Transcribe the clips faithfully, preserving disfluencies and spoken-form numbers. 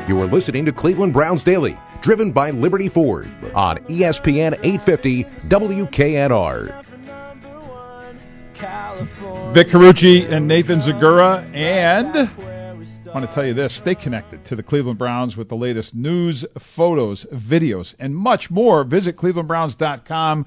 You are listening to Cleveland Browns Daily, driven by Liberty Ford on E S P N eight fifty W K N R. Vic Carucci and Nathan Zagura, and I want to tell you this, stay connected to the Cleveland Browns with the latest news, photos, videos, and much more. Visit cleveland browns dot com.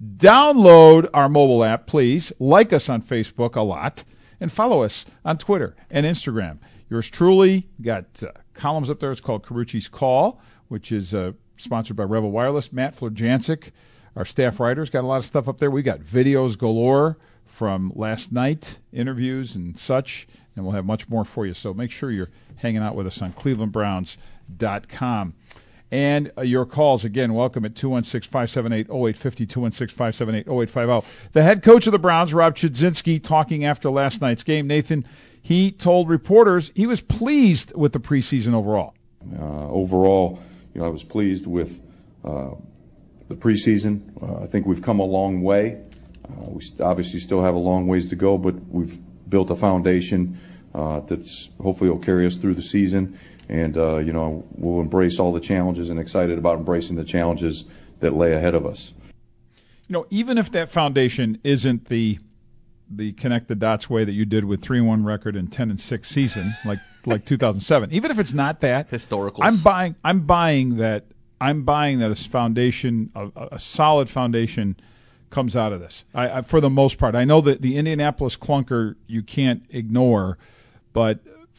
Download our mobile app, please. Like us on Facebook a lot, and follow us on Twitter and Instagram. Yours truly, got uh, columns up there. It's called Carucci's Call, which is uh, sponsored by Rebel Wireless. Matt Florjancic, our staff writers, got a lot of stuff up there. We got videos galore from last night, interviews and such, and we'll have much more for you. So make sure you're hanging out with us on cleveland browns dot com. And uh, your calls, again, welcome at two one six, five seven eight, zero eight five zero, two one six, five seven eight, zero eight five zero. The head coach of the Browns, Rob Chudzinski, talking after last night's game. Nathan, he told reporters he was pleased with the preseason overall. Uh, overall, you know, I was pleased with uh, the preseason. Uh, I think we've come a long way. Uh, we obviously still have a long ways to go, but we've built a foundation uh, that's hopefully will carry us through the season. And, uh, you know, we'll embrace all the challenges and excited about embracing the challenges that lay ahead of us. You know, even if that foundation isn't the the connect the dots way that you did with three and one record and ten and six season, like like two thousand seven, even if it's not that, historical, I'm buying I'm buying that I'm buying that a foundation, a, a solid foundation comes out of this. I, I, for the most part, I know that the Indianapolis clunker you can't ignore, but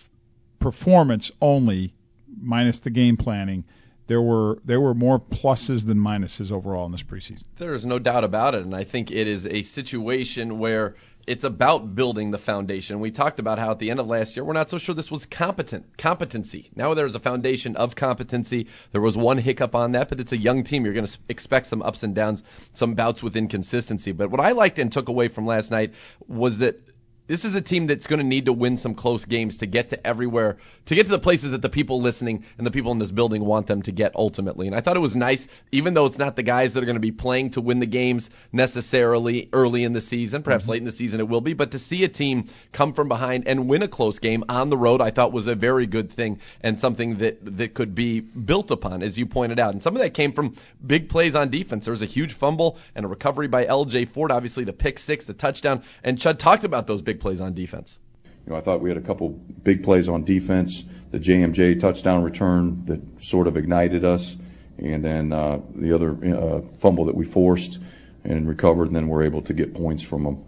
performance only, minus the game planning, there were there were more pluses than minuses overall in this preseason. There is no doubt about it, and I think it is a situation where it's about building the foundation. We talked about how at the end of last year, we're not so sure this was competent competency. Now there's a foundation of competency. There was one hiccup on that, but it's a young team. You're going to expect some ups and downs, some bouts with inconsistency. But what I liked and took away from last night was that this is a team that's going to need to win some close games to get to everywhere, to get to the places that the people listening and the people in this building want them to get ultimately. And I thought it was nice, even though it's not the guys that are going to be playing to win the games necessarily early in the season, perhaps mm-hmm. late in the season it will be, but to see a team come from behind and win a close game on the road, I thought was a very good thing and something that, that could be built upon, as you pointed out. And some of that came from big plays on defense. There was a huge fumble and a recovery by L J Ford, obviously the pick six, the touchdown, and Chud talked about those big plays on defense. You know, I thought we had a couple big plays on defense. The J M J touchdown return that sort of ignited us, and then uh, the other uh, fumble that we forced and recovered, and then we're able to get points from them.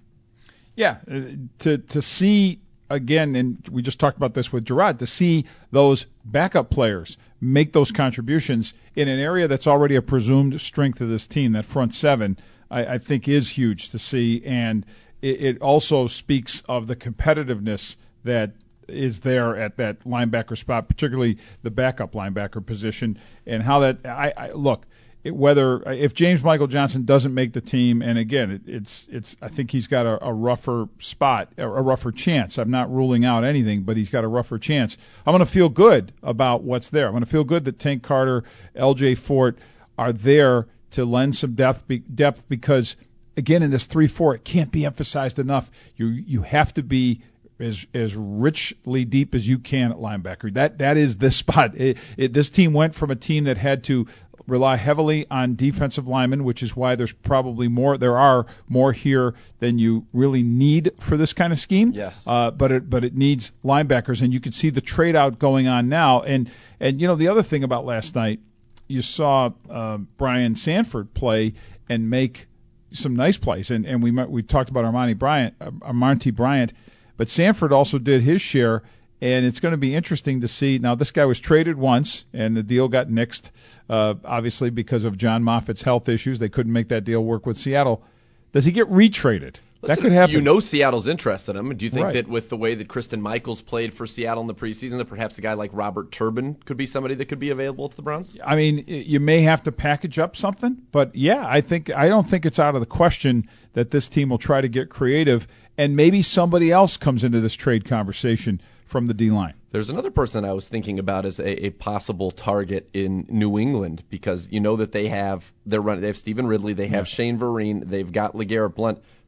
Yeah, to to see again, and we just talked about this with Gerard, to see those backup players make those contributions in an area that's already a presumed strength of this team, that front seven, I, I think is huge to see, and it also speaks of the competitiveness that is there at that linebacker spot, particularly the backup linebacker position, and how that I, I look it, whether if James Michael Johnson doesn't make the team, and again it, it's it's I think he's got a, a rougher spot, a, a rougher chance. I'm not ruling out anything, but he's got a rougher chance. I'm going to feel good about what's there. I'm going to feel good that Tank Carter, L J Fort are there to lend some depth depth because. Again, in this three four, it can't be emphasized enough. You you have to be as as richly deep as you can at linebacker. That that is this spot. It, it, this team went from a team that had to rely heavily on defensive linemen, which is why there's probably more. There are more here than you really need for this kind of scheme. Yes. Uh, but it but it needs linebackers, and you can see the trade out going on now. And and you know the other thing about last night, you saw uh, Brian Sanford play and make some nice plays, and, and we we talked about Armani Bryant, uh, Armonte Bryant, but Sanford also did his share, and it's going to be interesting to see. Now, this guy was traded once, and the deal got nixed, uh, obviously because of John Moffitt's health issues. They couldn't make that deal work with Seattle. Does he get retraded? Listen, that could happen. You know Seattle's interested in him. Do you think right. that with the way that Kristen Michaels played for Seattle in the preseason, that perhaps a guy like Robert Turbin could be somebody that could be available to the Browns? I mean, you may have to package up something, but yeah, I think I don't think it's out of the question that this team will try to get creative, and maybe somebody else comes into this trade conversation from the D-line. There's another person I was thinking about as a, a possible target in New England, because you know that they have they're running, they have Stephen Ridley, they have yeah. Shane Vereen, they've got LeGarrette Blount.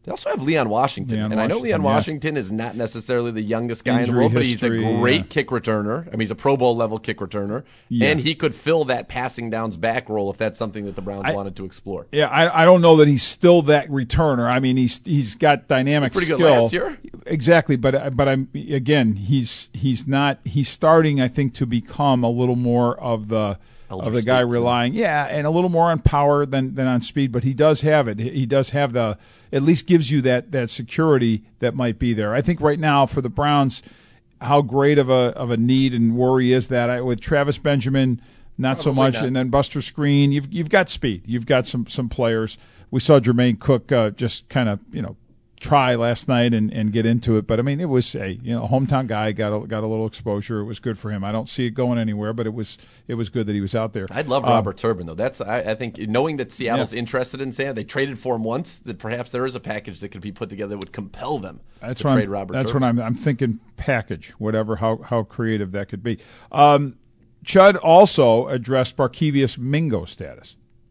They also have Leon Washington, Leon and I know Washington, Leon yeah. Washington is not necessarily the youngest guy Injury in the world, but history, he's a great yeah. kick returner. I mean, he's a Pro Bowl level kick returner, Yeah. and he could fill that passing downs back role if that's something that the Browns I, wanted to explore. Yeah, I, I don't know that he's still that returner. I mean, he's he's got dynamic Pretty skill. good last year. Exactly, but but I'm again, he's he's not he's starting, I think, to become a little more of the Elder of the guy statesman. relying, yeah, and a little more on power than than on speed. But he does have it. He does have the at least gives you that that security that might be there. I think right now for the Browns, how great of a of a need and worry is that I, with Travis Benjamin, not so Probably much, not. and then Buster Screen. You've you've got speed. You've got some some players. We saw Jermaine Cook uh, just kind of you know try last night and, and get into it, but I mean it was a you know a hometown guy got a, got a little exposure. It was good for him. I don't see it going anywhere, but it was it was good that he was out there. I'd love Um, Robert Turbin though. That's I, I think knowing that Seattle's interested in Sam, they traded for him once. That perhaps there is a package that could be put together that would compel them That's to what trade I'm, Robert That's Turbin. what I'm I'm thinking package, whatever how how creative that could be. Um, Chud also addressed Barkevius Mingo status.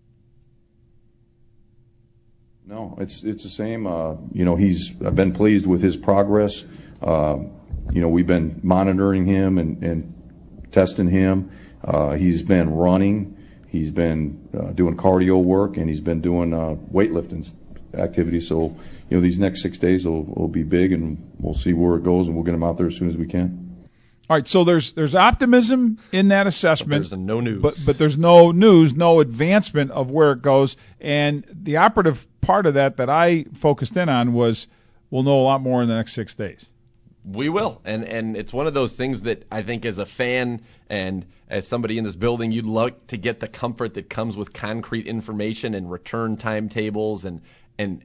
No, it's it's the same. Uh, you know, he's I've been pleased with his progress. Um, you know, we've been monitoring him and, and testing him. Uh, he's been running. He's been uh, doing cardio work, and he's been doing uh, weightlifting activities. So, you know, these next six days will, will be big, and we'll see where it goes, and we'll get him out there as soon as we can. All right, so there's there's optimism in that But assessment. there's no news. But but there's no news, no advancement of where it goes. And the operative part of that that I focused in on was we'll know a lot more in the next six days. We will, and and it's one of those things that I think as a fan and as somebody in this building, you'd like to get the comfort that comes with concrete information and return timetables and and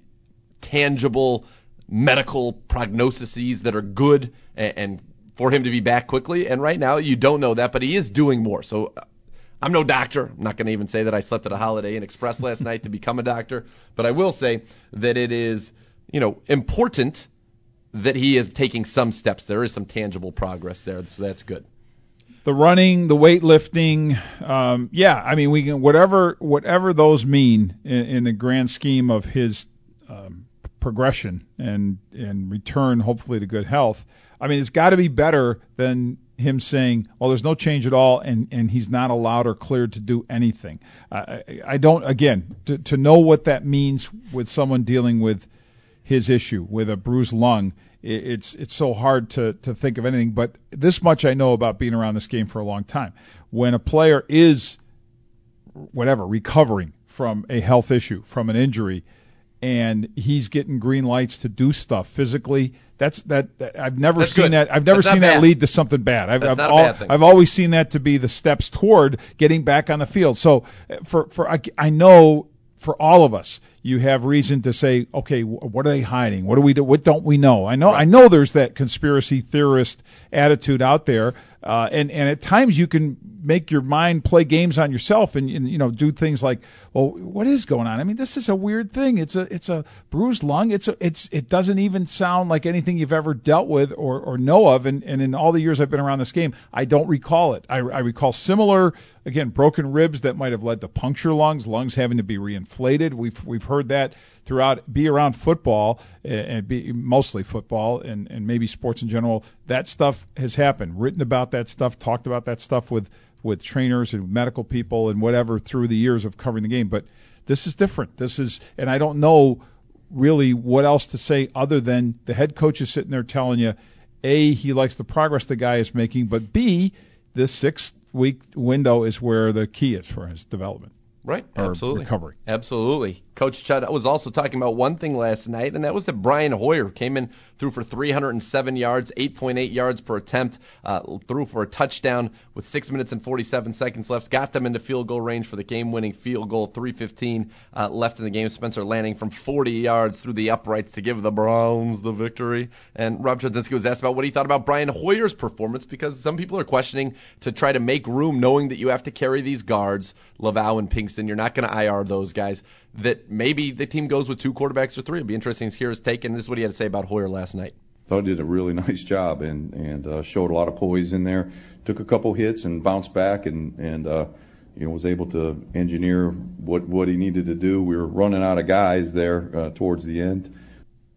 tangible medical prognoses that are good and, and for him to be back quickly. And right now, you don't know that, but he is doing more. So I'm no doctor. I'm not going to even say that I slept at a Holiday Inn Express last night to become a doctor, but I will say that it is, you know, important that he is taking some steps. There is some tangible progress there, so that's good. The running, the weightlifting, um, yeah, I mean, we can whatever whatever those mean in, in the grand scheme of his um, progression and and return, hopefully, to good health. I mean, it's got to be better than him saying, well, there's no change at all, and, and he's not allowed or cleared to do anything. Uh, I, I don't, again, to, to know what that means with someone dealing with his issue, with a bruised lung, it, it's it's so hard to, to think of anything. But this much I know about being around this game for a long time. When a player is, whatever, recovering from a health issue, from an injury, and he's getting green lights to do stuff physically, That's that, that. I've never That's seen good. that. I've never That's seen not that bad. lead to something bad. I've, That's I've, not a al- bad thing. I've always seen that to be the steps toward getting back on the field. So uh, for for I, I know for all of us, you have reason to say, okay, wh- what are they hiding? What do we do? What don't we know? I know Right. I know there's that conspiracy theorist attitude out there, uh, and and at times you can make your mind play games on yourself and, and you know do things like, well, what is going on? I mean, this is a weird thing. It's a it's a bruised lung. It's a, it's it doesn't even sound like anything you've ever dealt with or, or know of. And, and in all the years I've been around this game, I don't recall it. I, I recall similar, again, broken ribs that might have led to puncture lungs, lungs having to be reinflated. We've we've heard that throughout, be around football and be mostly football and, and maybe sports in general. That stuff has happened. Written about that stuff, talked about that stuff with with trainers and medical people and whatever through the years of covering the game. But this is different. This is, and I don't know really what else to say other than the head coach is sitting there telling you, A, he likes the progress the guy is making, but B, this six-week window is where the key is for his development. Right, or absolutely. recovery. Absolutely. Coach Chud was also talking about one thing last night, and that was that Brian Hoyer came in, threw for three hundred seven yards, eight point eight yards per attempt, uh, threw for a touchdown with six minutes and forty-seven seconds left, got them into field goal range for the game-winning field goal, three fifteen uh, left in the game. Spencer Lanning from forty yards through the uprights to give the Browns the victory. And Rob Chudzinski was asked about what he thought about Brian Hoyer's performance, because some people are questioning to try to make room, knowing that you have to carry these guards, Laval and Pinkston. You're not going to I R those guys, that maybe the team goes with two quarterbacks or three. It'd be interesting to hear his take, and this is what he had to say about Hoyer last night. Thought he did a really nice job and and uh, showed a lot of poise in there. Took a couple hits and bounced back and and uh, you know was able to engineer what what he needed to do. We were running out of guys there uh, towards the end.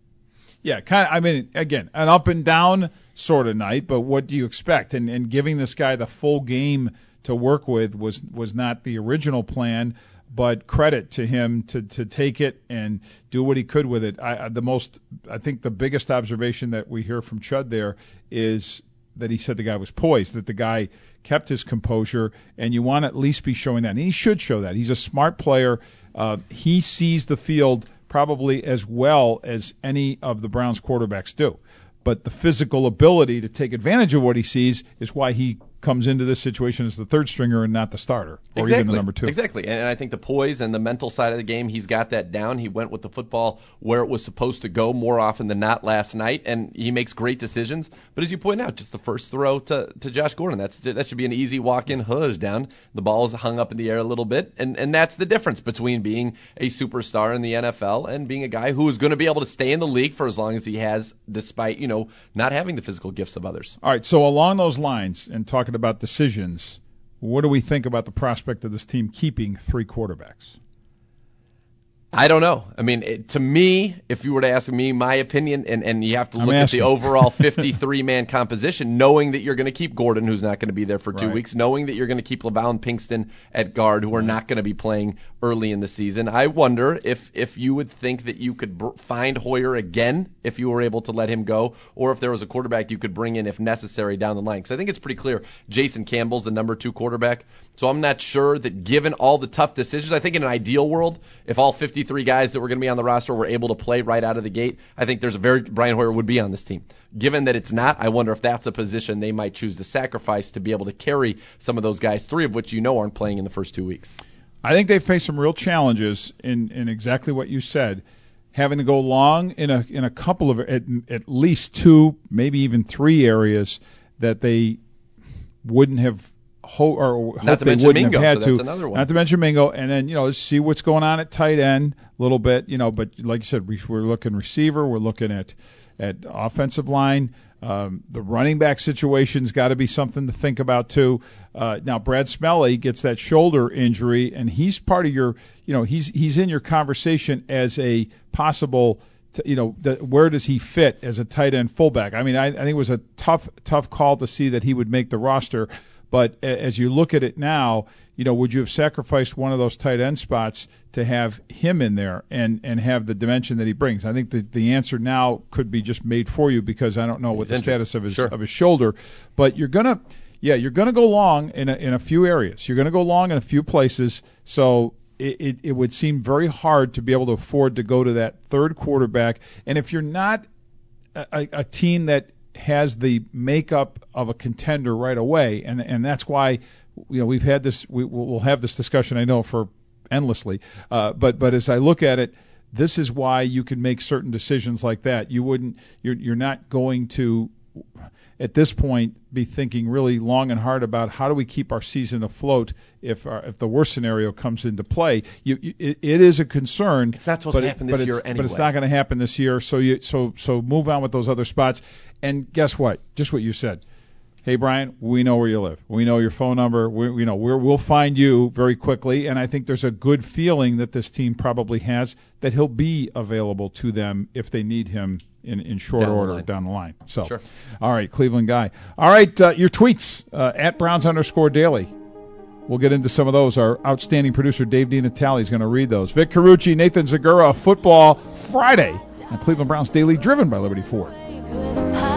Yeah, kind of. I mean, again, an up and down sort of night, but what do you expect? And and giving this guy the full game to work with was was not the original plan, but credit to him to to take it and do what he could with it. I, the most, I think, the biggest observation that we hear from Chud there is that he said the guy was poised, that the guy kept his composure, and you want to at least be showing that. And he should show that. He's a smart player. Uh, he sees the field probably as well as any of the Browns quarterbacks do. But the physical ability to take advantage of what he sees is why he comes into this situation as the third stringer and not the starter, or exactly. even the number two. Exactly. And I think the poise and the mental side of the game, he's got that down. He went with the football where it was supposed to go more often than not last night, and he makes great decisions. But as you point out, just the first throw to, to Josh Gordon, that's that should be an easy walk-in hush down. The ball is hung up in the air a little bit, and, and that's the difference between being a superstar in the N F L and being a guy who is going to be able to stay in the league for as long as he has, despite, you know, not having the physical gifts of others. All right, so along those lines, and talking about decisions, what do we think about the prospect of this team keeping three quarterbacks? I don't know. I mean, it, to me, if you were to ask me my opinion, and, and you have to I'm look asking. at the overall fifty-three man composition, knowing that you're going to keep Gordon, who's not going to be there for two Right. weeks, knowing that you're going to keep LaValle and Pinkston at guard, who are not going to be playing early in the season, I wonder if, if you would think that you could br- find Hoyer again if you were able to let him go, or if there was a quarterback you could bring in if necessary down the line. Because I think it's pretty clear Jason Campbell's the number two quarterback. So I'm not sure that given all the tough decisions, I think in an ideal world, if all fifty-three guys that were going to be on the roster were able to play right out of the gate, I think there's a very Brian Hoyer would be on this team. Given that it's not, I wonder if that's a position they might choose to sacrifice to be able to carry some of those guys, three of which you know aren't playing in the first two weeks. I think they face some real challenges in, in exactly what you said, having to go long in a in a couple of at, at least two, maybe even three areas that they wouldn't have ho- or hope Not to they mention wouldn't Mingo, have had so that's to. another one. Not to mention Mingo, and then you know see what's going on at tight end a little bit, you know. But like you said, we, we're looking receiver, we're looking at at offensive line. Um, the running back situation's got to be something to think about too. Uh, now Brad Smelly gets that shoulder injury, and he's part of your, you know, he's he's in your conversation as a possible, t- you know, the, where does he fit as a tight end fullback? I mean, I, I think it was a tough tough call to see that he would make the roster, but a, as you look at it now, you know, would you have sacrificed one of those tight end spots to have him in there and, and have the dimension that he brings? I think the, the answer now could be just made for you because I don't know what He's the injured. status of his Sure. of his shoulder, but you're gonna, yeah, you're gonna go long in a, in a few areas. You're gonna go long in a few places. So it, it, it would seem very hard to be able to afford to go to that third quarterback. And if you're not a, a, a team that has the makeup of a contender right away, and and that's why, you know, we've had this, we, we'll have this discussion, I know, for endlessly. Uh, but but as I look at it, this is why you can make certain decisions like that. You wouldn't, you're you're not going to, at this point, be thinking really long and hard about how do we keep our season afloat if our, if the worst scenario comes into play. You, you it, it is a concern. It's not supposed but to it- happen but this it's- year anyway. But it's not going to happen this year. So you so so move on with those other spots. And guess what? Just what you said. Hey, Brian, we know where you live. We know your phone number. We, you know, we're, we'll find you very quickly. And I think there's a good feeling that this team probably has that he'll be available to them if they need him in, in short Down the order line. down the line. So, Sure. All right, Cleveland guy. All right, uh, your tweets uh, at Browns underscore daily. We'll get into some of those. Our outstanding producer, Dave DiNatale, is going to read those. Vic Carucci, Nathan Zagura, Football Friday on Cleveland Browns Daily, driven by Liberty Ford. With a